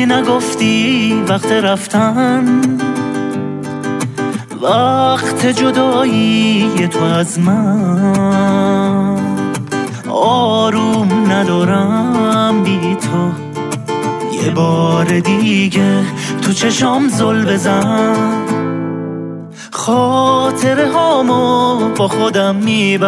وقتی نگفتی وقت رفتن، وقت جدایی تو از من. آروم ندارم بی تو، یه بار دیگه تو چشام زل بزن. خاطره هامو با خودم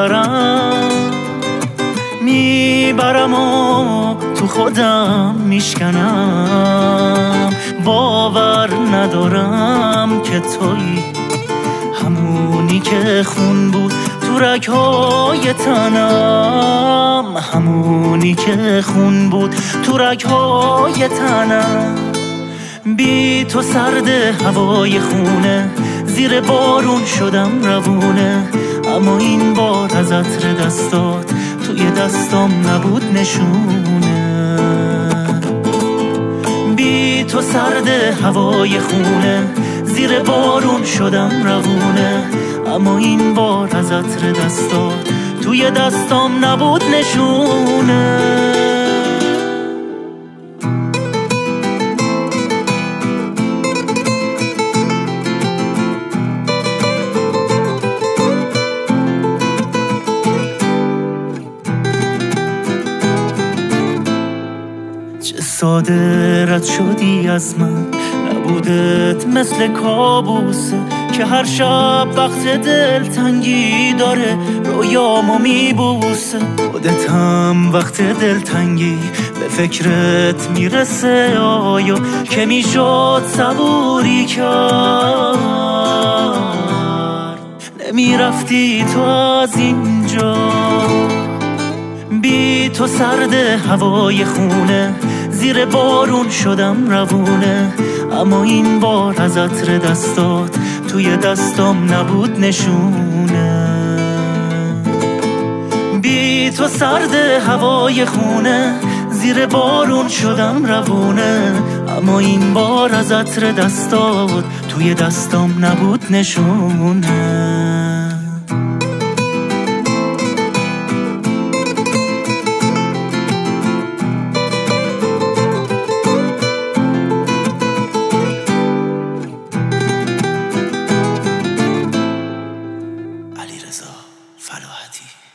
میبرم و تو خودم میشکنم. باور ندارم که تویی همونی که خون بود تو رگ‌های تنم، همونی که خون بود تو رگ‌های تنم. بی تو سرد هوای خونه، زیر بارون شدم روونه. اما این بار از عطر دستات توی دستام نبود نشونه. بی تو سرد هوای خونه، زیر بارون شدم روونه. اما این بار از عطر دستات توی دستام نبود نشونه. چه ساده رد شدی از من، نبودت مثل کابوسه که هر شب وقت دلتنگی داره رویامو میبوسه. خودت هم وقت دلتنگی به فکرت میرسه، آیا که میشد صبوری کرد؟ نمیرفتی تو از اینجا. بی تو سرد هوای خونه، زیر بارون شدم روونه. اما این بار از عطر دستات توی دستام نبود نشونه. بی تو سرد هوای خونه، زیر بارون شدم روونه. اما این بار از عطر دستات توی دستام نبود نشونه. علیرضا فلاحتی.